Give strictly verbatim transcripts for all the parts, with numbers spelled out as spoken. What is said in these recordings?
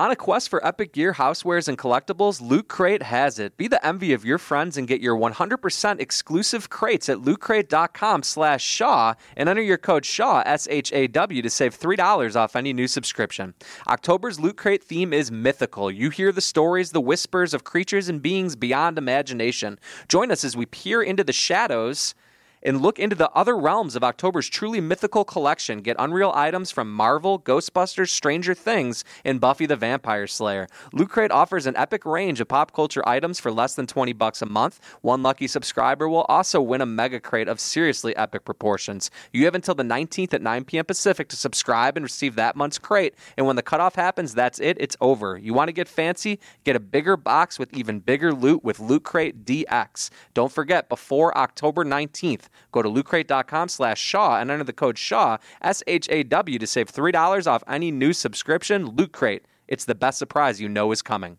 On a quest for epic gear, housewares, and collectibles, Loot Crate has it. Be the envy of your friends and get your one hundred percent exclusive crates at lootcrate.com slash Shaw and enter your code SHAW, S H A W, to save three dollars off any new subscription. October's Loot Crate theme is mythical. You hear the stories, the whispers of creatures and beings beyond imagination. Join us as we peer into the shadows and look into the other realms of October's truly mythical collection. Get unreal items from Marvel, Ghostbusters, Stranger Things, and Buffy the Vampire Slayer. Loot Crate offers an epic range of pop culture items for less than twenty bucks a month. One lucky subscriber will also win a mega crate of seriously epic proportions. You have until the nineteenth at nine p.m. Pacific to subscribe and receive that month's crate, and when the cutoff happens, that's it. It's over. You want to get fancy? Get a bigger box with even bigger loot with Loot Crate D X. Don't forget, before October nineteenth, go to lootcrate.com slash Shaw and enter the code SHAW, S H A W, to save three dollars off any new subscription. Loot Crate. It's the best surprise you know is coming.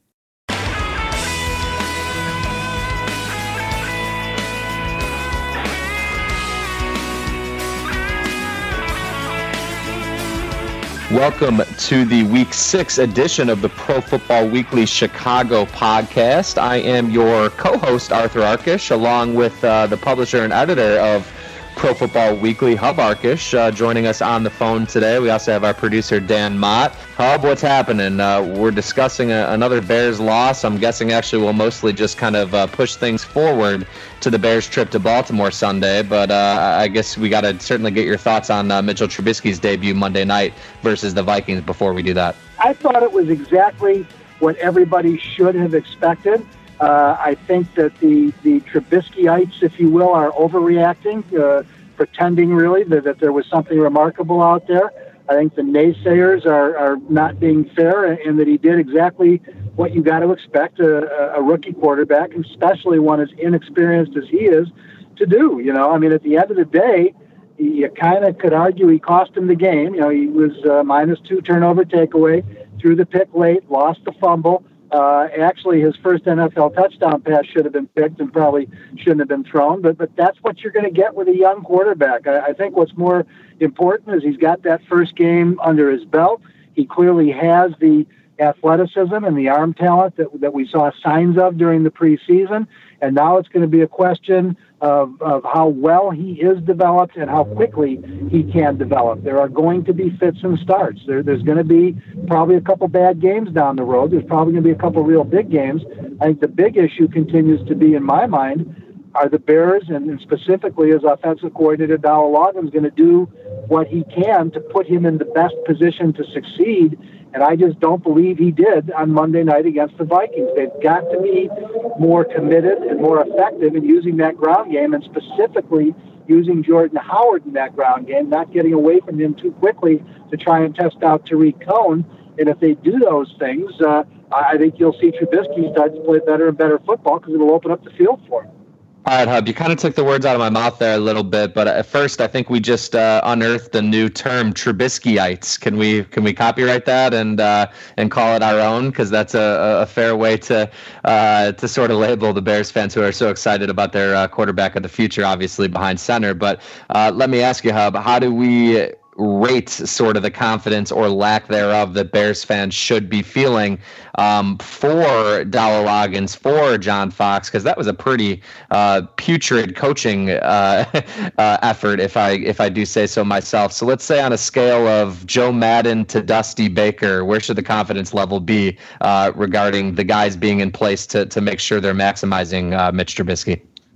Welcome to the Week six edition of the Pro Football Weekly Chicago podcast. I am your co-host, Arthur Arkish, along with uh, the publisher and editor of Pro Football Weekly, Hub Arkish, uh, joining us on the phone today. We also have our producer, Dan Mott. Hub, what's happening? Uh, we're discussing a, another Bears loss. I'm guessing actually we'll mostly just kind of uh, push things forward to the Bears trip to Baltimore Sunday, but uh, I guess we got to certainly get your thoughts on uh, Mitchell Trubisky's debut Monday night versus the Vikings before we do that. I thought it was exactly what everybody should have expected. Uh, I think that the, the Trubiskyites, if you will, are overreacting, uh, pretending really that, that there was something remarkable out there. I think the naysayers are, are not being fair, and, and that he did exactly what you got to expect a, a rookie quarterback, especially one as inexperienced as he is, to do. You know, I mean, at the end of the day, you kind of could argue he cost him the game. You know, he was uh, minus two turnover takeaway, threw the pick late, lost the fumble. Uh, actually, his first N F L touchdown pass should have been picked and probably shouldn't have been thrown. But but that's what you're going to get with a young quarterback. I, I think what's more important is he's got that first game under his belt. He clearly has the athleticism and the arm talent that that we saw signs of during the preseason. And now it's going to be a question of, of how well he is developed and how quickly he can develop. There are going to be fits and starts. There, there's going to be probably a couple bad games down the road. There's probably going to be a couple real big games. I think the big issue continues to be, in my mind, are the Bears, and specifically as offensive coordinator Dowell Loggains, going to do what he can to put him in the best position to succeed. And I just don't believe he did on Monday night against the Vikings. They've got to be more committed and more effective in using that ground game, and specifically using Jordan Howard in that ground game, not getting away from him too quickly to try and test out Tariq Cohen. And if they do those things, uh, I think you'll see Trubisky start to play better and better football because it'll open up the field for him. All right, Hub, you kind of took the words out of my mouth there a little bit, but at first I think we just uh, unearthed a new term, Trubiskyites. Can we can we copyright that and uh, and call it our own? Because that's a, a fair way to uh, to sort of label the Bears fans who are so excited about their uh, quarterback of the future, obviously behind center. But uh, let me ask you, Hub, how do we rate sort of the confidence or lack thereof that Bears fans should be feeling um, for Dowell Loggains, for John Fox, because that was a pretty uh, putrid coaching uh, uh, effort, if I if I do say so myself. So let's say on a scale of Joe Madden to Dusty Baker, where should the confidence level be uh, regarding the guys being in place to to make sure they're maximizing uh, Mitch Trubisky?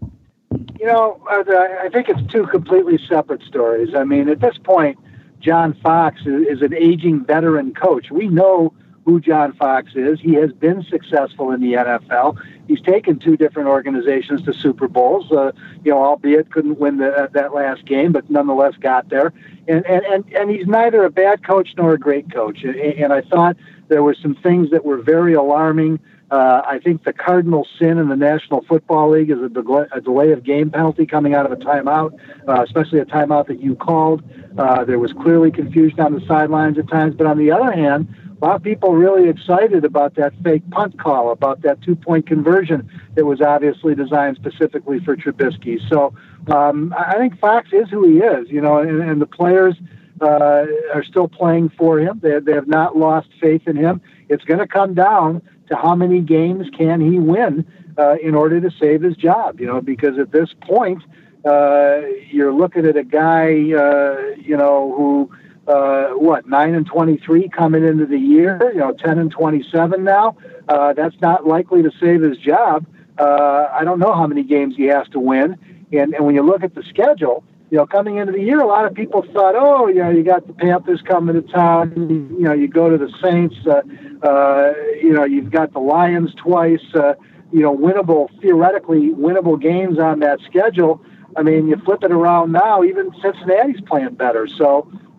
You know, I think it's two completely separate stories. I mean, at this point, John Fox is an aging veteran coach. We know who John Fox is. He has been successful in the N F L. He's taken two different organizations to Super Bowls, uh, you know, albeit couldn't win the, that last game, but nonetheless got there. And, and, and, and he's neither a bad coach nor a great coach. And, and I thought there were some things that were very alarming. Uh, I think the cardinal sin in the National Football League is a, de- a delay of game penalty coming out of a timeout, uh, especially a timeout that you called. Uh, there was clearly confusion on the sidelines at times. But on the other hand, a lot of people really excited about that fake punt call, about that two-point conversion that was obviously designed specifically for Trubisky. So um, I think Fox is who he is, you know, and, and the players uh, are still playing for him. They, they have not lost faith in him. It's going to come down to how many games can he win uh, in order to save his job, you know, because at this point, uh, you're looking at a guy, uh, you know, who, uh, what, nine and twenty-three coming into the year, you know, ten and twenty-seven now. Uh, that's not likely to save his job. Uh, I don't know how many games he has to win. And, and when you look at the schedule, you know, coming into the year, a lot of people thought, oh, you know, you got the Panthers coming to town. You know, you go to the Saints. Uh, uh, you know, you've got the Lions twice. Uh, you know, winnable, theoretically winnable games on that schedule. I mean, you flip it around now, even Cincinnati's playing better. So uh,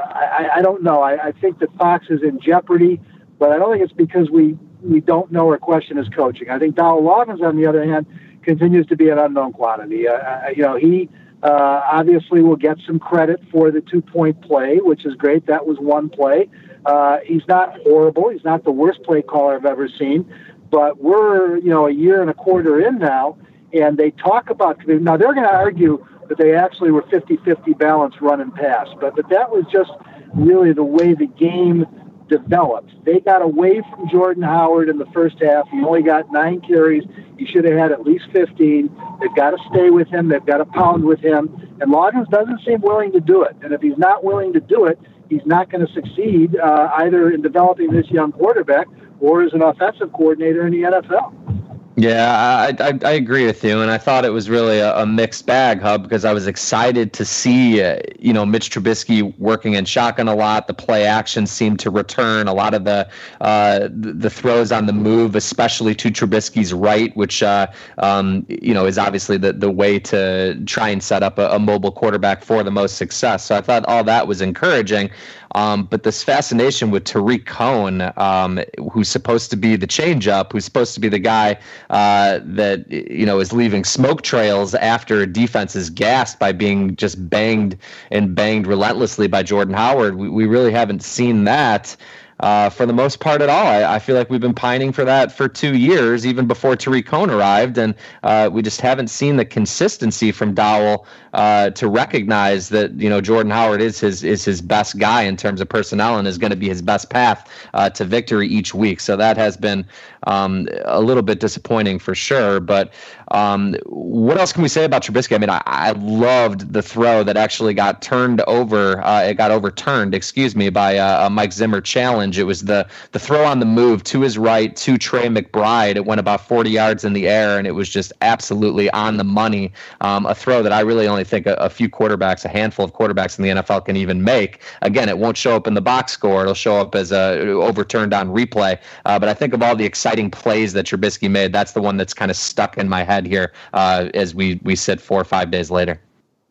I, I don't know. I, I think that Fox is in jeopardy, but I don't think it's because we, we don't know or question his coaching. I think Dowell Loggins, on the other hand, continues to be an unknown quantity. Uh, you know, he uh, obviously will get some credit for the two-point play, which is great. That was one play. Uh, he's not horrible. He's not the worst play caller I've ever seen. But we're, you know, a year and a quarter in now, and they talk about – now they're going to argue that they actually were fifty-fifty balance run and pass. But, but that was just really the way the game – developed. They got away from Jordan Howard in the first half. He only got nine carries. He should have had at least fifteen. They've got to stay with him. They've got to pound with him. And Loggins doesn't seem willing to do it. And if he's not willing to do it, he's not going to succeed uh, either in developing this young quarterback or as an offensive coordinator in the N F L. Yeah, I, I I agree with you, and I thought it was really a, a mixed bag, Hub, because I was excited to see, uh, you know, Mitch Trubisky working in shotgun a lot. The play action seemed to return. A lot of the uh, the, the throws on the move, especially to Trubisky's right, which uh, um, you know is obviously the the way to try and set up a, a mobile quarterback for the most success. So I thought all that was encouraging. Um, but this fascination with Tariq Cohen, um, who's supposed to be the changeup, who's supposed to be the guy uh, that you know is leaving smoke trails after defense is gassed by being just banged and banged relentlessly by Jordan Howard. We, we really haven't seen that. Uh, for the most part at all. I, I feel like we've been pining for that for two years, even before Tariq Cohen arrived, and uh, we just haven't seen the consistency from Dowell uh, to recognize that you know Jordan Howard is his is his best guy in terms of personnel and is going to be his best path uh, to victory each week. So that has been um, a little bit disappointing for sure. But um, what else can we say about Trubisky? I mean, I, I loved the throw that actually got turned over. Uh, it got overturned, excuse me, by a, a Mike Zimmer challenge. It was the the throw on the move to his right to Trey McBride. It went about forty yards in the air, and it was just absolutely on the money. Um, a throw that I really only think a, a few quarterbacks, a handful of quarterbacks in the N F L can even make. Again, it won't show up in the box score. It'll show up as a overturned on replay. Uh, but I think of all the exciting plays that Trubisky made, that's the one that's kind of stuck in my head here uh, as we, we sit four or five days later.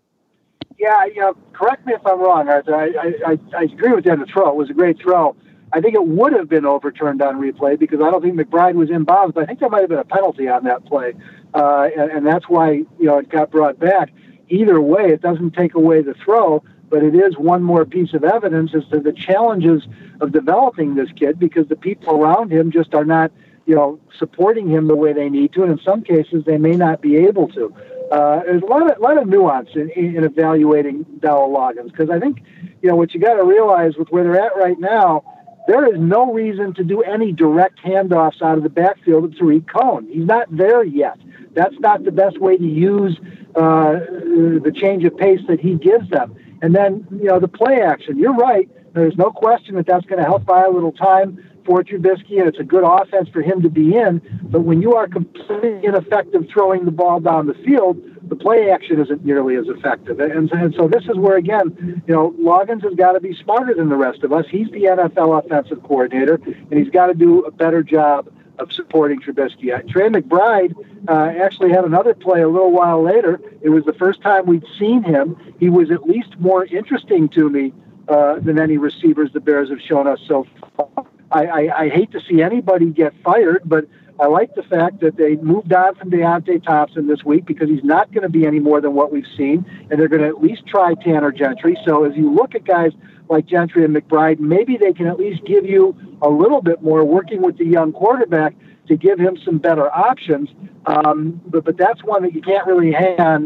Yeah, you know, correct me if I'm wrong, Arthur. I, I, I agree with you on the throw. It was a great throw. I think it would have been overturned on replay because I don't think McBride was in bounds, but I think there might have been a penalty on that play, uh, and, and that's why you know it got brought back. Either way, it doesn't take away the throw, but it is one more piece of evidence as to the challenges of developing this kid because the people around him just are not, you know, supporting him the way they need to, and in some cases they may not be able to. Uh, there's a lot of, lot of nuance in, in evaluating Dowell Loggins because I think, you know, what you got to realize with where they're at right now, there is no reason to do any direct handoffs out of the backfield to Tariq Cohen. He's not there yet. That's not the best way to use uh, the change of pace that he gives them. And then, you know, the play action. You're right. There's no question that that's going to help buy a little time for Trubisky, and it's a good offense for him to be in. But when you are completely ineffective throwing the ball down the field, the play action isn't nearly as effective. And, and so this is where, again, you know, Loggins has got to be smarter than the rest of us. He's the N F L offensive coordinator, and he's got to do a better job of supporting Trubisky. Trey McBride uh, actually had another play a little while later. It was the first time we'd seen him. He was at least more interesting to me uh, than any receivers the Bears have shown us so far. I, I, I hate to see anybody get fired, but I like the fact that they moved on from Deontay Thompson this week because he's not going to be any more than what we've seen, and they're going to at least try Tanner Gentry. So as you look at guys like Gentry and McBride, maybe they can at least give you a little bit more working with the young quarterback to give him some better options. Um, but, but that's one that you can't really hang on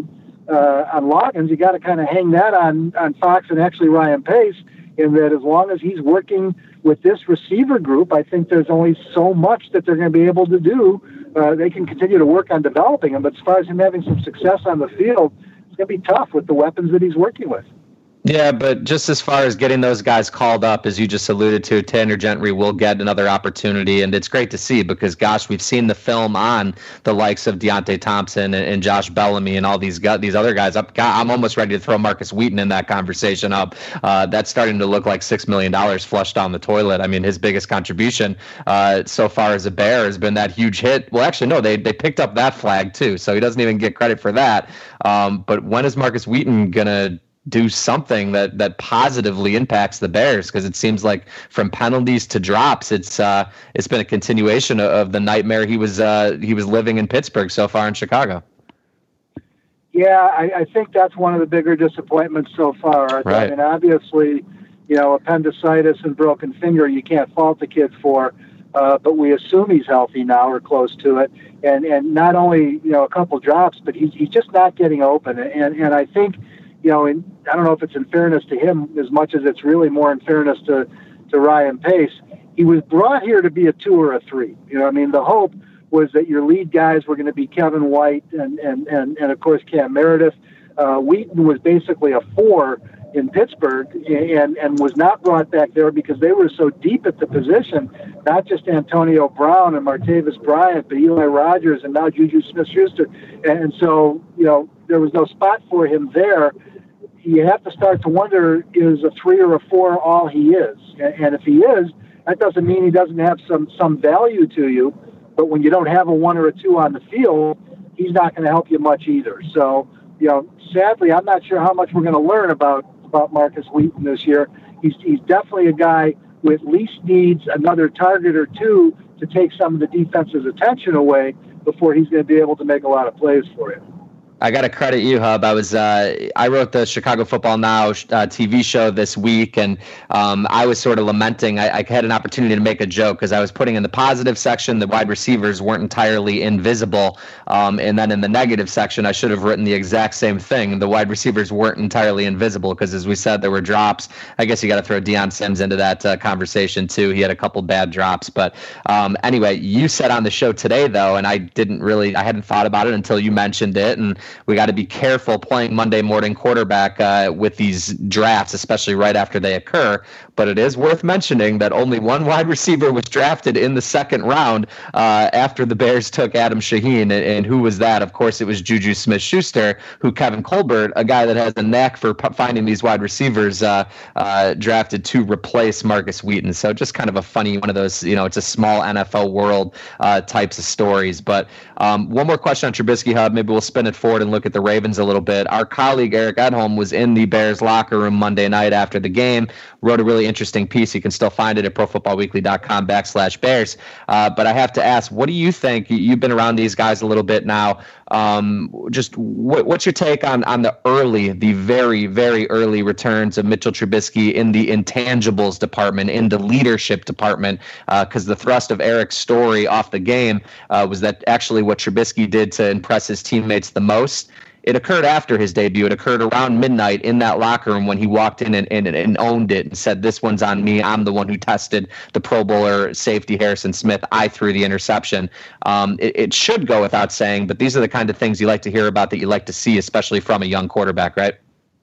uh, on Loggins, you got to kind of hang that on, on Fox and actually Ryan Pace, in that as long as he's working with this receiver group, I think there's only so much that they're going to be able to do. Uh, they can continue to work on developing him, but as far as him having some success on the field, it's going to be tough with the weapons that he's working with. Yeah, but just as far as getting those guys called up, as you just alluded to, Tanner Gentry will get another opportunity, and it's great to see because, gosh, we've seen the film on the likes of Deontay Thompson and, and Josh Bellamy and all these guys, these other guys. I'm, I'm almost ready to throw Marcus Wheaton in that conversation up. Uh, that's starting to look like six million dollars flushed down the toilet. I mean, his biggest contribution uh, so far as a Bear has been that huge hit. Well, actually, no, they, they picked up that flag, too, so he doesn't even get credit for that. Um, but when is Marcus Wheaton going to do something that that positively impacts the Bears? Because it seems like from penalties to drops, it's uh, it's been a continuation of, of the nightmare he was uh, he was living in Pittsburgh so far in Chicago. Yeah, I, I think that's one of the bigger disappointments so far. Right. I mean, obviously, you know, appendicitis and broken finger, you can't fault the kid for, uh, but we assume he's healthy now or close to it. And and not only, you know, a couple drops, but he's he's just not getting open. And and I think, you know, in, I don't know if it's in fairness to him as much as it's really more in fairness to, to Ryan Pace. He was brought here to be a two or a three. You know, I mean, the hope was that your lead guys were going to be Kevin White and, and, and, and of course, Cam Meredith. Uh, Wheaton was basically a four in Pittsburgh and, and was not brought back there because they were so deep at the position, not just Antonio Brown and Martavis Bryant, but Eli Rogers and now Juju Smith-Schuster. And so, you know, there was no spot for him there. You have to start to wonder, is a three or a four all he is? And if he is, that doesn't mean he doesn't have some, some value to you. But when you don't have a one or a two on the field, he's not going to help you much either. So, you know, sadly, I'm not sure how much we're going to learn about, about Marcus Wheaton this year. He's, he's definitely a guy who at least needs another target or two to take some of the defense's attention away before he's going to be able to make a lot of plays for you. I got to credit you, Hub. I was uh, I wrote the Chicago Football Now uh, T V show this week, and um, I was sort of lamenting. I, I had an opportunity to make a joke because I was putting in the positive section the wide receivers weren't entirely invisible, um, and then in the negative section I should have written the exact same thing. The wide receivers weren't entirely invisible because, as we said, there were drops. I guess you got to throw Deion Sims into that uh, conversation too. He had a couple bad drops, but um, anyway, you said on the show today though, and I didn't really, I hadn't thought about it until you mentioned it, and we got to be careful playing Monday morning quarterback uh, with these drafts, especially right after they occur. But it is worth mentioning that only one wide receiver was drafted in the second round uh, after the Bears took Adam Shaheen. And, and who was that? Of course, it was Juju Smith-Schuster, who Kevin Colbert, a guy that has a knack for p- finding these wide receivers, uh, uh, drafted to replace Marcus Wheaton. So just kind of a funny one of those, you know, it's a small N F L world uh, types of stories. But um, one more question on Trubisky, Hub. Maybe we'll spin it forward and look at the Ravens a little bit. Our colleague Eric Edholm was in the Bears locker room Monday night after the game, wrote a really interesting piece. You can still find it at profootballweekly.com backslash Bears. Uh, but I have to ask, what do you think? You've been around these guys a little bit now. Um, just what, what's your take on, on the early, the very, very early returns of Mitchell Trubisky in the intangibles department, in the leadership department? Because uh, the thrust of Eric's story off the game uh, was that actually what Trubisky did to impress his teammates the most, it occurred after his debut. It occurred around midnight in that locker room when he walked in and, and, and owned it and said, this one's on me. I'm the one who tested the Pro Bowler safety Harrison Smith. I threw the interception. Um, it, it should go without saying, but these are the kind of things you like to hear about, that you like to see, especially from a young quarterback, right?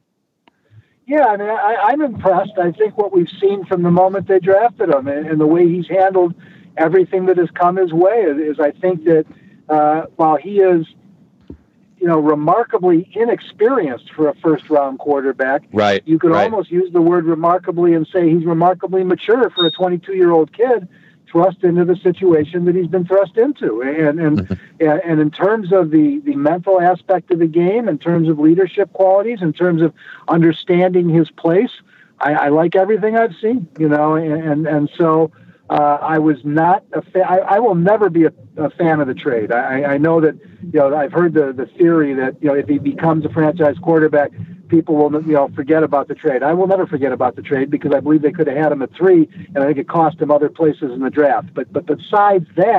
Yeah, I mean, I, I'm impressed. I think what we've seen from the moment they drafted him and, and the way he's handled everything that has come his way is, is I think that uh, while he is, you know, remarkably inexperienced for a first-round quarterback. Right. You could right. almost use the word remarkably and say he's remarkably mature for a twenty-two-year-old kid thrust into the situation that he's been thrust into. And and mm-hmm. and in terms of the, the mental aspect of the game, in terms of leadership qualities, in terms of understanding his place, I, I like everything I've seen. You know, and and, and so. Uh, I was not a fan. I, I will never be a, a fan of the trade. I, I know that, you know, I've heard the, the theory that, you know, if he becomes a franchise quarterback, people will, you know, forget about the trade. I will never forget about the trade because I believe they could have had him at three, and I think it cost him other places in the draft. But but besides that,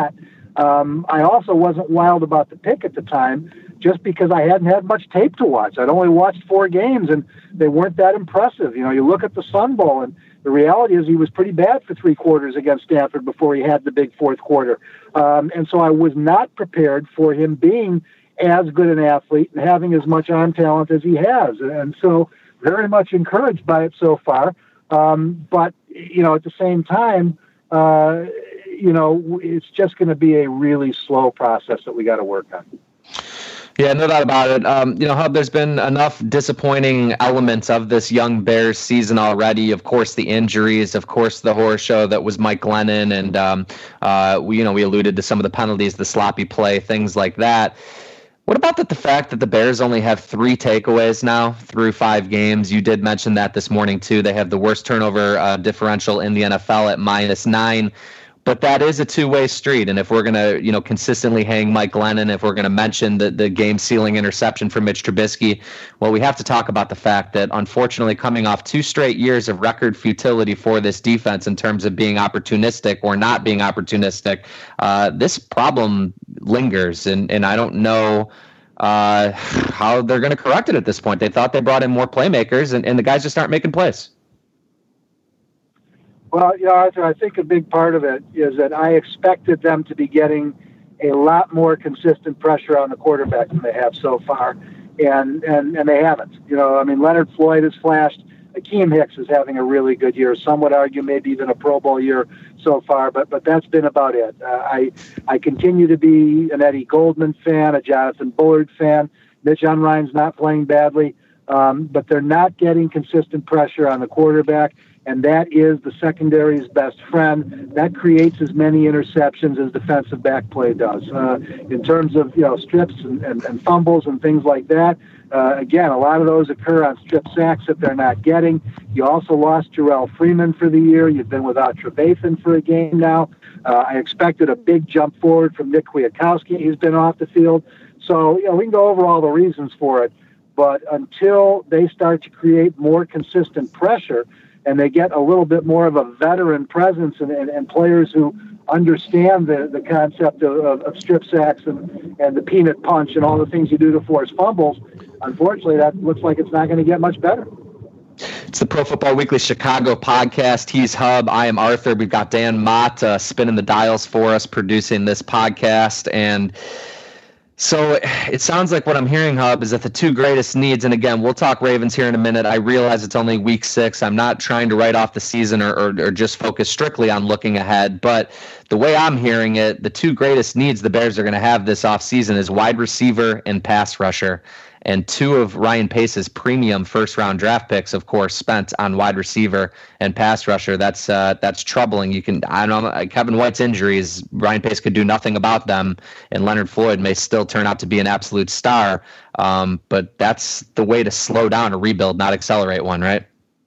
Um, I also wasn't wild about the pick at the time just because I hadn't had much tape to watch. I'd only watched four games, and they weren't that impressive. You know, you look at the Sun Bowl, and the reality is he was pretty bad for three quarters against Stanford before he had the big fourth quarter. Um, and so I was not prepared for him being as good an athlete and having as much arm talent as he has. And so very much encouraged by it so far. Um, but, you know, at the same time, uh, you know, it's just going to be a really slow process that we got to work on. Yeah, no doubt about it. Um, you know, Hub, there's been enough disappointing elements of this young Bears season already. Of course, the injuries, of course, the horror show that was Mike Glennon. And, um, uh, we, you know, we alluded to some of the penalties, the sloppy play, things like that. What about the, the fact that the Bears only have three takeaways now through five games? You did mention that this morning, too. They have the worst turnover uh, differential in the N F L at minus nine. But that is a two-way street, and if we're going to, you know, consistently hang Mike Glennon, if we're going to mention the, the game-sealing interception for Mitch Trubisky, well, we have to talk about the fact that, unfortunately, coming off two straight years of record futility for this defense in terms of being opportunistic or not being opportunistic, uh, this problem lingers, and, and I don't know uh, how they're going to correct it at this point. They thought they brought in more playmakers, and, and the guys just aren't making plays. Well, you know, Arthur, I think a big part of it is that I expected them to be getting a lot more consistent pressure on the quarterback than they have so far, and and, and they haven't. You know, I mean, Leonard Floyd has flashed. Akeem Hicks is having a really good year. Some would argue maybe even a Pro Bowl year so far, but but that's been about it. Uh, I I continue to be an Eddie Goldman fan, a Jonathan Bullard fan. Mitch Unrein's not playing badly, um, but they're not getting consistent pressure on the quarterback. And that is the secondary's best friend. That creates as many interceptions as defensive back play does. Uh, in terms of, you know, strips and, and, and fumbles and things like that, uh, again, a lot of those occur on strip sacks that they're not getting. You also lost Jarrell Freeman for the year. You've been without Trevathan for a game now. Uh, I expected a big jump forward from Nick Kwiatkowski. He's been off the field. So, you know, we can go over all the reasons for it. But until they start to create more consistent pressure, and they get a little bit more of a veteran presence and, and, and players who understand the, the concept of, of, of strip sacks and, and the peanut punch and all the things you do to force fumbles, unfortunately, that looks like it's not going to get much better. It's the Pro Football Weekly Chicago podcast. He's Hub. I am Arthur. We've got Dan Mott uh, spinning the dials for us, producing this podcast. And so it sounds like what I'm hearing, Hub, is that the two greatest needs, and again, we'll talk Ravens here in a minute. I realize it's only week six. I'm not trying to write off the season or, or, or just focus strictly on looking ahead. But the way I'm hearing it, the two greatest needs the Bears are going to have this offseason is wide receiver and pass rusher. And two of Ryan Pace's premium first-round draft picks, of course, spent on wide receiver and pass rusher. That's uh, that's troubling. You can I don't know Kevin White's injuries. Ryan Pace could do nothing about them, and Leonard Floyd may still turn out to be an absolute star. Um, but that's the way to slow down a rebuild, not accelerate one, right?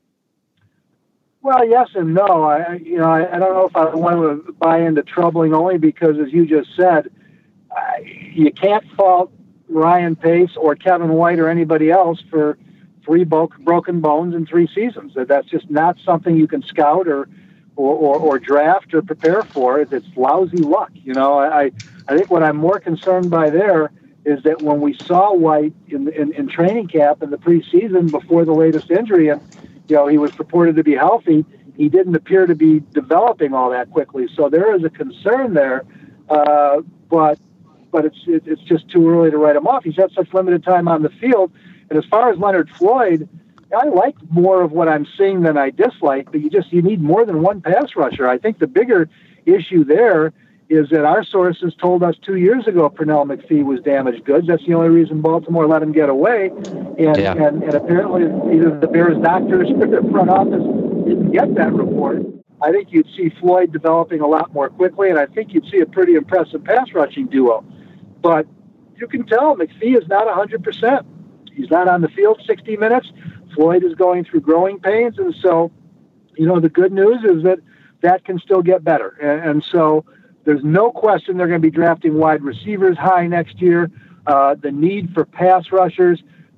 Well, yes and no. I you know I, I don't know if I want to buy into troubling only because, as you just said, I, you can't fault Ryan Pace or Kevin White or anybody else for three bo- broken bones in three seasons. That's just not something you can scout or, or, or, or draft or prepare for. It's, it's lousy luck. You know, I, I think what I'm more concerned by there is that when we saw White in, in, in training camp in the preseason before the latest injury, and, you know, he was purported to be healthy, he didn't appear to be developing all that quickly. So there is a concern there, uh, but but it's it's just too early to write him off. He's had such limited time on the field. And as far as Leonard Floyd, I like more of what I'm seeing than I dislike, but you just you need more than one pass rusher. I think the bigger issue there is that our sources told us two years ago Pernell McPhee was damaged goods. That's the only reason Baltimore let him get away. And yeah. and, and apparently either the Bears doctors or the front office didn't get that report. I think you'd see Floyd developing a lot more quickly, and I think you'd see a pretty impressive pass rushing duo. But you can tell McPhee is not one hundred percent. He's not on the field sixty minutes. Floyd is going through growing pains. And so, you know, the good news is that that can still get better. And, and so there's no question they're going to be drafting wide receivers high next year. Uh, the need for pass rushers,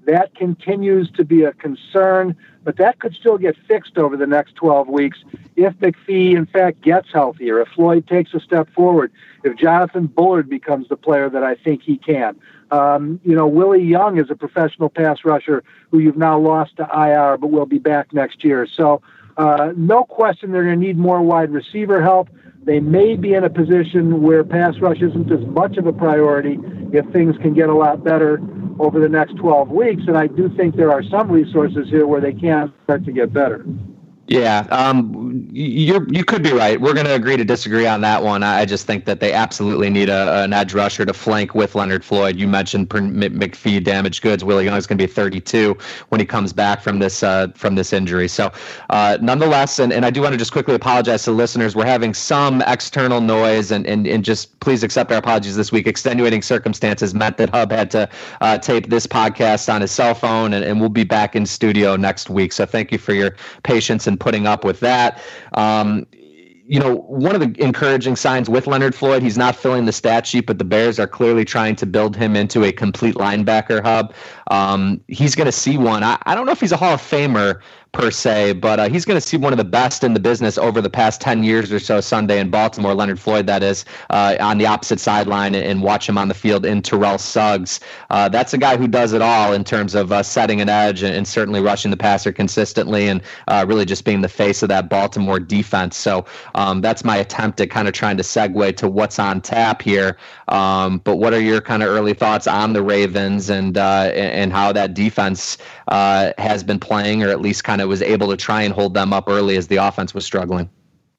That continues to be a concern, but that could still get fixed over the next twelve weeks if McPhee, in fact, gets healthier, if Floyd takes a step forward, if Jonathan Bullard becomes the player that I think he can. Um, you know, Willie Young is a professional pass rusher who you've now lost to I R, but will be back next year. So uh, no question they're going to need more wide receiver help. They may be in a position where pass rush isn't as much of a priority if things can get a lot better over the next twelve weeks. And I do think there are some resources here where they can start to get better. Yeah, um, you you could be right. We're going to agree to disagree on that one. I just think that they absolutely need a, an edge rusher to flank with Leonard Floyd. You mentioned McPhee damaged goods. Willie Young is going to be thirty-two when he comes back from this uh, from this injury. So, uh, nonetheless, and, and I do want to just quickly apologize to listeners. We're having some external noise, and, and, and just please accept our apologies this week. Extenuating circumstances meant that Hub had to uh, tape this podcast on his cell phone, and, and we'll be back in studio next week. So thank you for your patience and putting up with that. Um, you know, one of the encouraging signs with Leonard Floyd, he's not filling the stat sheet, but the Bears are clearly trying to build him into a complete linebacker hub. Um, he's going to see one. I, I don't know if he's a Hall of Famer per se, but uh, he's going to see one of the best in the business over the past ten years or so Sunday in Baltimore, Leonard Floyd, that is, uh, on the opposite sideline, and, and watch him on the field in Terrell Suggs. Uh, that's a guy who does it all in terms of uh, setting an edge and, and certainly rushing the passer consistently, and uh, really just being the face of that Baltimore defense. So um, that's my attempt at kind of trying to segue to what's on tap here. Um, but what are your kind of early thoughts on the Ravens and uh, and how that defense uh, has been playing, or at least kind of was able to try and hold them up early as the offense was struggling?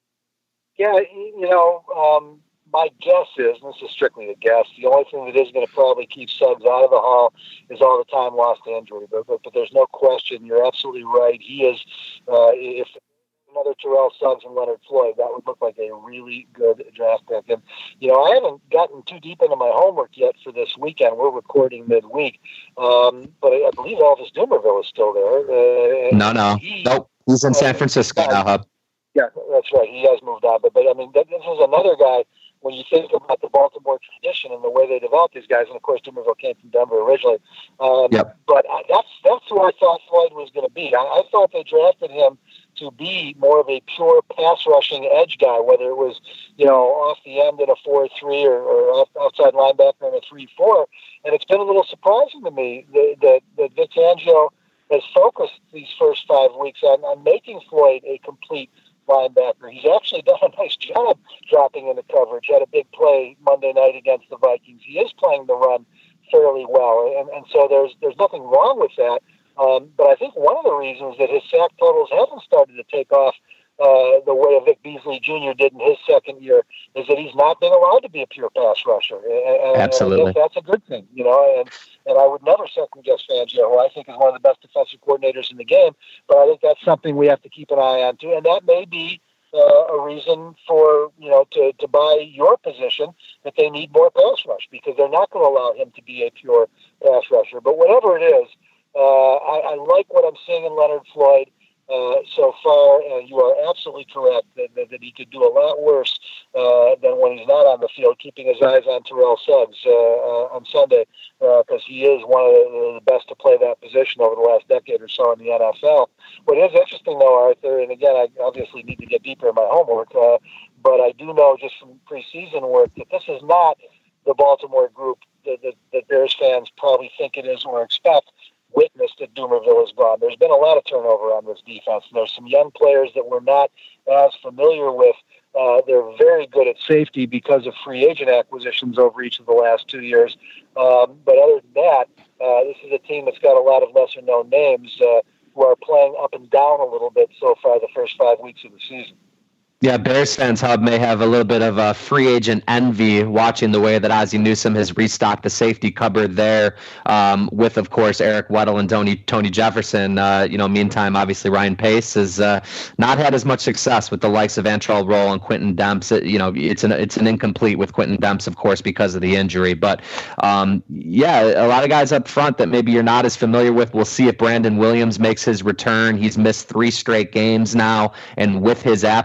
Yeah, you know, um, my guess is, and this is strictly a guess, the only thing that is going to probably keep Suggs out of the Hall is all the time lost to injury. But, but, but there's no question, you're absolutely right. He is, uh, if another Terrell Suggs and Leonard Floyd, that would look like a really good draft pick. And, you know, I haven't gotten too deep into my homework yet for this weekend. We're recording midweek. Um, but I, I believe Elvis Dumervil is still there. Uh, no, no. He, nope. He's in San Francisco uh, now, Hub. Yeah, that's right. He has moved on. But, but I mean, this is another guy, when you think about the Baltimore tradition and the way they developed these guys, and of course Dumervil came from Denver originally. Um, yep. But I, that's that's who I thought Floyd was going to be. I, I thought they drafted him to be more of a pure pass rushing edge guy, whether it was, you know, off the end in a four three or, or outside linebacker in a three four. And it's been a little surprising to me that, that, that Vic Fangio has focused these first five weeks on, on making Floyd a complete linebacker. He's actually done a nice job dropping into coverage. Had a big play Monday night against the Vikings. He is playing the run fairly well, and, and so there's there's nothing wrong with that. Um, but I think one of the reasons that his sack totals haven't started to take off uh, the way Vic Beasley Junior did in his second year is that he's not been allowed to be a pure pass rusher. And, Absolutely. And I guess that's a good thing, you know, and, and I would never second guess Fangio, who I think is one of the best defensive coordinators in the game, but I think that's something we have to keep an eye on too, and that may be uh, a reason for, you know, to, to buy your position that they need more pass rush, because they're not going to allow him to be a pure pass rusher. But whatever it is, uh, I, I like what I'm seeing in Leonard Floyd Uh, so far, uh, you are absolutely correct that, that, that he could do a lot worse uh, than when he's not on the field, keeping his eyes on Terrell Suggs uh, uh, on Sunday, because uh, he is one of the, the best to play that position over the last decade or so in the N F L. What is interesting, though, Arthur, and again, I obviously need to get deeper in my homework, uh, but I do know just from preseason work that this is not the Baltimore group that, that, that Bears fans probably think it is or expect. Witnessed that Dumervil is gone. There's been a lot of turnover on this defense. There's some young players that we're not as familiar with. Uh, they're very good at safety because of free agent acquisitions over each of the last two years. Um, but other than that, uh, this is a team that's got a lot of lesser-known names uh, who are playing up and down a little bit so far the first five weeks of the season. Yeah, Bears fans, Hub, may have a little bit of a free agent envy watching the way that Ozzie Newsome has restocked the safety cupboard there um, with, of course, Eric Weddle and Tony, Tony Jefferson. Uh, you know, meantime, obviously, Ryan Pace has uh, not had as much success with the likes of Antrell Roll and Quentin Demps. It, you know, it's an it's an incomplete with Quentin Demps, of course, because of the injury. But, um, yeah, a lot of guys up front that maybe you're not as familiar with. We'll see if Brandon Williams makes his return. He's missed three straight games now, and with his absence,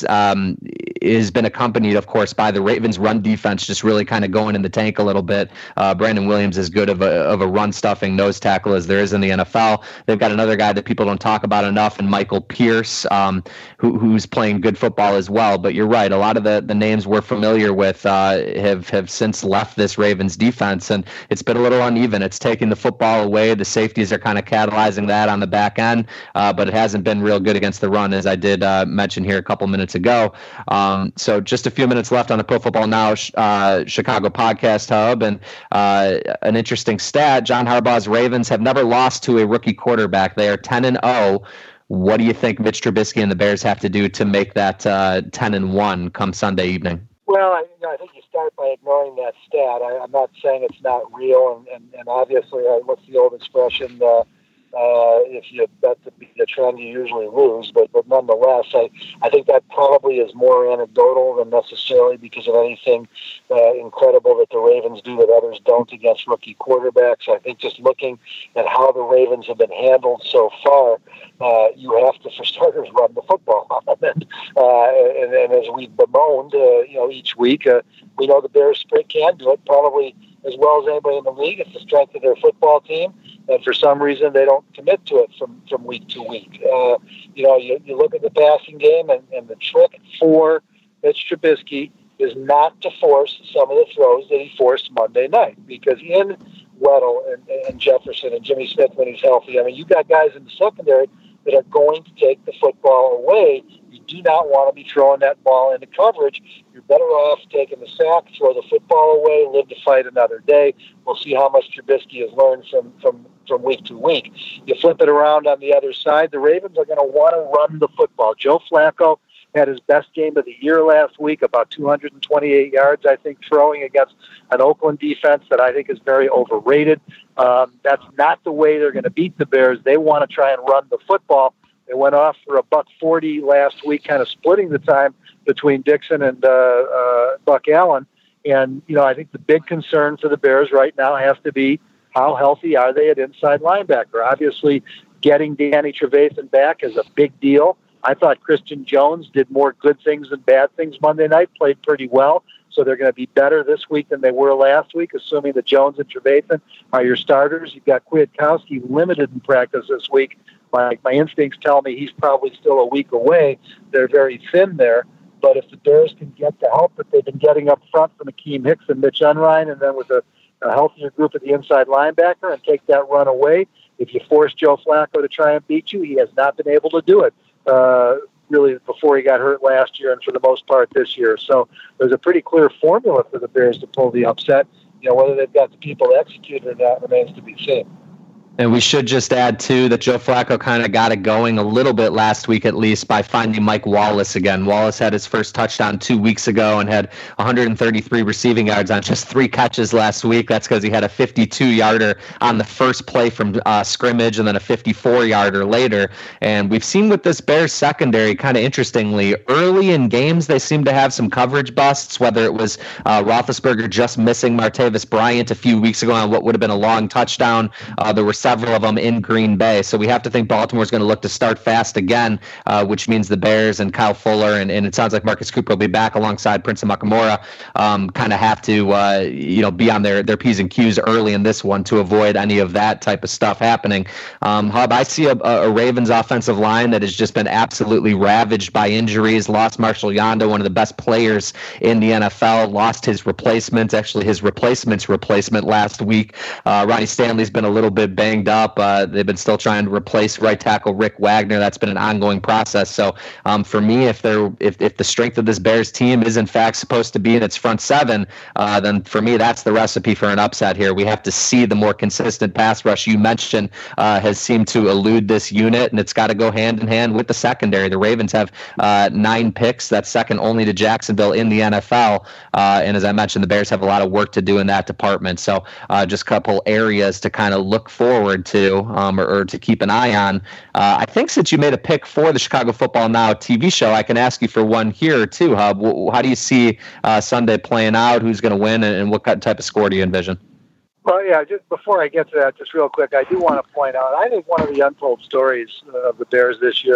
is um, has been accompanied, of course, by the Ravens' run defense just really kind of going in the tank a little bit. Uh, Brandon Williams is good of a of a run stuffing nose tackle as there is in the N F L. They've got another guy that people don't talk about enough, and Michael Pierce, um, who who's playing good football as well. But you're right, a lot of the, the names we're familiar with uh, have have since left this Ravens defense, and it's been a little uneven. It's taking the football away. The safeties are kind of catalyzing that on the back end, uh, but it hasn't been real good against the run, as I did uh, mention here a couple minutes ago. Um, so just a few minutes left on the Pro Football Now uh, Chicago Podcast Hub, and uh, an interesting stat: John Harbaugh's Ravens have never lost to a rookie quarterback. They are ten and oh. What do you think Mitch Trubisky and the Bears have to do to make that uh, ten and one come Sunday evening? Well, I, you know, I think you start by ignoring that stat. I, I'm not saying it's not real, and, and, and obviously, uh, what's the old expression? Uh, Uh, if you bet to beat a trend, you usually lose. But, but nonetheless, I, I think that probably is more anecdotal than necessarily because of anything uh, incredible that the Ravens do that others don't against rookie quarterbacks. I think just looking at how the Ravens have been handled so far, uh, you have to, for starters, run the football on them. And, uh, and, and as we've bemoaned, uh, you know, each week, uh, we know the Bears can do it probably as well as anybody in the league. It's the strength of their football team. And for some reason, they don't commit to it from, from week to week. Uh, you know, you, you look at the passing game, and, and the trick for Mitch Trubisky is not to force some of the throws that he forced Monday night. Because in Weddle and, and Jefferson and Jimmy Smith when he's healthy, I mean, you got guys in the secondary that are going to take the football away. You do not want to be throwing that ball into coverage. You're better off taking the sack, throw the football away, live to fight another day. We'll see how much Trubisky has learned from, from, from week to week. You flip it around on the other side, the Ravens are going to want to run the football. Joe Flacco had his best game of the year last week, about two hundred twenty-eight yards, I think, throwing against an Oakland defense that I think is very overrated. Um, that's not the way they're going to beat the Bears. They want to try and run the football. They went off for a buck forty last week, kind of splitting the time between Dixon and uh, uh, Buck Allen. And, you know, I think the big concern for the Bears right now has to be how healthy are they at inside linebacker. Obviously, getting Danny Trevathan back is a big deal. I thought Christian Jones did more good things than bad things Monday night, played pretty well. So they're going to be better this week than they were last week, assuming that Jones and Trevathan are your starters. You've got Kwiatkowski limited in practice this week. My, my instincts tell me he's probably still a week away. They're very thin there. But if the Bears can get the help that they've been getting up front from Akeem Hicks and Mitch Unrein, and then with a, a healthier group at the inside linebacker and take that run away, if you force Joe Flacco to try and beat you, he has not been able to do it. Uh, really before he got hurt last year and for the most part this year. So there's a pretty clear formula for the Bears to pull the upset. You know, whether they've got the people to execute it or not remains to be seen. And we should just add, too, that Joe Flacco kind of got it going a little bit last week, at least, by finding Mike Wallace again. Wallace had his first touchdown two weeks ago and had one hundred thirty-three receiving yards on just three catches last week. That's because he had a fifty-two-yarder on the first play from uh, scrimmage and then a fifty-four-yarder later. And we've seen with this Bears secondary, kind of interestingly, early in games, they seem to have some coverage busts, whether it was uh, Roethlisberger just missing Martavis Bryant a few weeks ago on what would have been a long touchdown. Uh, there were several of them in Green Bay. So we have to think Baltimore's going to look to start fast again, uh, which means the Bears and Kyle Fuller, and, and it sounds like Marcus Cooper will be back alongside Prince Amukamara, um, kind of have to, uh, you know, be on their, their P's and Q's early in this one to avoid any of that type of stuff happening. Um, Hub, I see a, a Ravens offensive line that has just been absolutely ravaged by injuries, lost Marshall Yanda, one of the best players in the N F L, lost his replacement, actually his replacement's replacement last week. Uh, Ronnie Stanley's been a little bit banged up. Uh, they've been still trying to replace right tackle Rick Wagner. That's been an ongoing process. So um, for me, if they're if, if the strength of this Bears team is in fact supposed to be in its front seven, uh, then for me that's the recipe for an upset here. We have to see the more consistent pass rush you mentioned uh, has seemed to elude this unit, and it's got to go hand in hand with the secondary. The Ravens have uh, nine picks. That's second only to Jacksonville in the N F L. Uh, and as I mentioned, the Bears have a lot of work to do in that department. So uh, just a couple areas to kind of look forward to um, or, or to keep an eye on. Uh, I think since you made a pick for the Chicago Football Now T V show, I can ask you for one here too, Hub. How do you see uh, Sunday playing out? Who's going to win, and, and what type of score do you envision? Well, yeah, just before I get to that, just real quick, I do want to point out, I think one of the untold stories of the Bears this year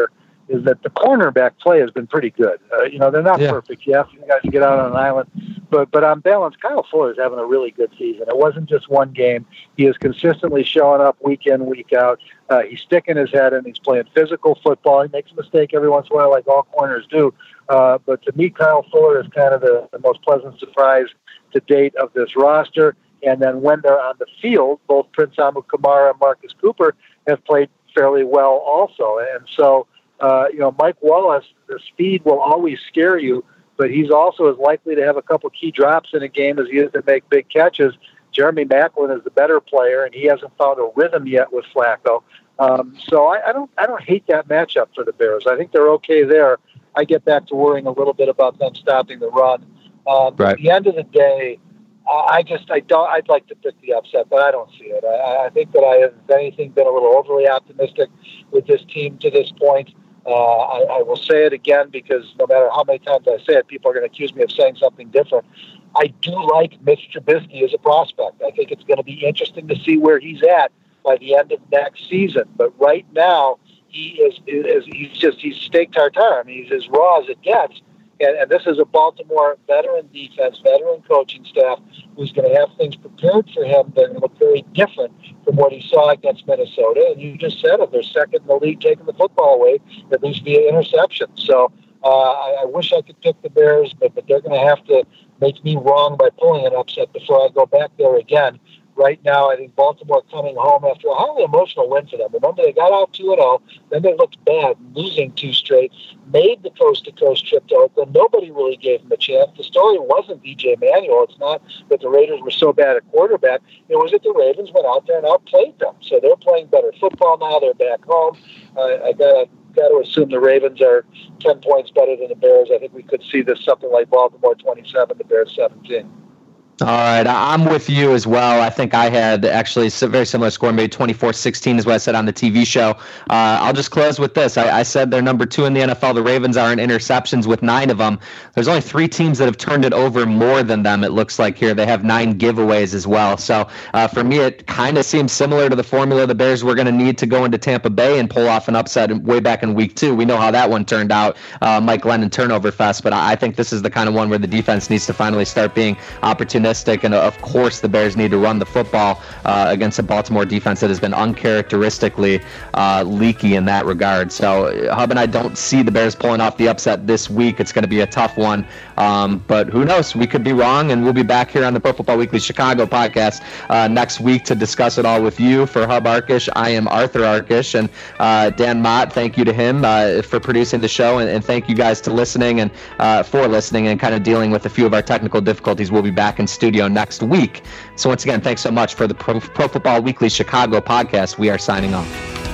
is that the cornerback play has been pretty good. Uh, you know, they're not yeah. perfect. Yes, you guys get out on an island. But but on balance, Kyle Fuller is having a really good season. It wasn't just one game. He is consistently showing up week in, week out. Uh, he's sticking his head in. He's playing physical football. He makes a mistake every once in a while, like all corners do. Uh, but to me, Kyle Fuller is kind of the, the most pleasant surprise to date of this roster. And then when they're on the field, both Prince Amukamara and Marcus Cooper have played fairly well also. And so, uh, you know, Mike Wallace, the speed will always scare you, but he's also as likely to have a couple key drops in a game as he is to make big catches. Jeremy Maclin is the better player, and he hasn't found a rhythm yet with Flacco. Um, so I, I don't I don't hate that matchup for the Bears. I think they're okay there. I get back to worrying a little bit about them stopping the run. Um, right. At the end of the day, I just I don't I'd like to pick the upset, but I don't see it. I, I think that I have, if anything, been a little overly optimistic with this team to this point. Uh, I, I will say it again because no matter how many times I say it, people are going to accuse me of saying something different. I do like Mitch Trubisky as a prospect. I think it's going to be interesting to see where he's at by the end of next season. But right now, he is, is he's just he's steak tartare. I mean, he's as raw as it gets. And, and this is a Baltimore veteran defense, veteran coaching staff who's going to have things prepared for him that are going to look very different from what he saw against Minnesota. And you just said it, they're second in the league taking the football away, at least via interception. So uh, I, I wish I could pick the Bears, but, but they're going to have to make me wrong by pulling an upset before I go back there again. Right now, I think Baltimore coming home after a highly emotional win for them. Remember, they got out two and oh, then they looked bad, losing two straight, made the coast-to-coast trip to Oakland. Nobody really gave them a chance. The story wasn't D J Manuel. It's not that the Raiders were so bad at quarterback. It was that the Ravens went out there and outplayed them. So they're playing better football now. They're back home. Uh, I got got to assume the Ravens are ten points better than the Bears. I think we could see this something like Baltimore twenty-seven, the Bears seventeen. All right, I'm with you as well. I think I had actually a very similar score, maybe twenty-four sixteen is what I said on the T V show. Uh, I'll just close with this. I, I said they're number two in the N F L. The Ravens are in interceptions with nine of them. There's only three teams that have turned it over more than them, it looks like here. They have nine giveaways as well. So uh, for me, it kind of seems similar to the formula the Bears were going to need to go into Tampa Bay and pull off an upset way back in week two. We know how that one turned out, uh, Mike Glennon turnover fest. But I think this is the kind of one where the defense needs to finally start being opportunistic. And of course, the Bears need to run the football uh, against a Baltimore defense that has been uncharacteristically uh, leaky in that regard. So, Hub and I don't see the Bears pulling off the upset this week. It's going to be a tough one. Um, but who knows? We could be wrong, and we'll be back here on the Pro Football Weekly Chicago podcast uh, next week to discuss it all with you. For Hub Arkush, I am Arthur Arkush, and uh, Dan Mott, thank you to him uh, for producing the show, and, and thank you guys to listening and uh, for listening and kind of dealing with a few of our technical difficulties. We'll be back in studio next week. So once again, thanks so much for the Pro, Pro Football Weekly Chicago podcast. We are signing off.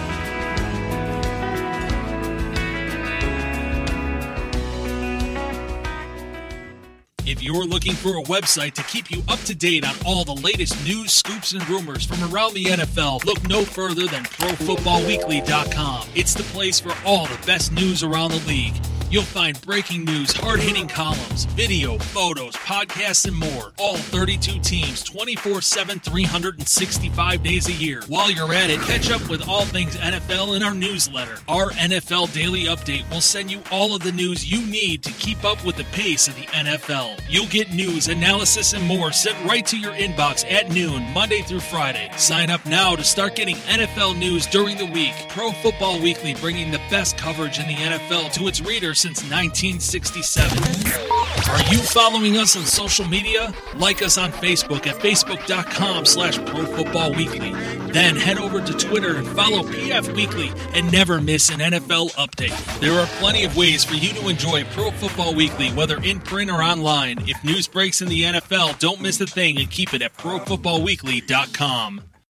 If you're looking for a website to keep you up to date on all the latest news, scoops, and rumors from around the N F L, look no further than Pro Football Weekly dot com. It's the place for all the best news around the league. You'll find breaking news, hard-hitting columns, video, photos, podcasts, and more. All thirty-two teams, twenty-four seven, three hundred sixty-five days a year. While you're at it, catch up with all things N F L in our newsletter. Our N F L Daily Update will send you all of the news you need to keep up with the pace of the N F L. You'll get news, analysis, and more sent right to your inbox at noon, Monday through Friday. Sign up now to start getting N F L news during the week. Pro Football Weekly, bringing the best coverage in the N F L to its readers since nineteen sixty-seven. Are you following us on social media? Like us on Facebook at facebook.com slash Pro Football Weekly. Then head over to Twitter and follow P F Weekly and never miss an N F L update. There are plenty of ways for you to enjoy Pro Football Weekly, whether in print or online. If news breaks in the N F L, don't miss a thing and keep it at Pro Football Weekly dot com.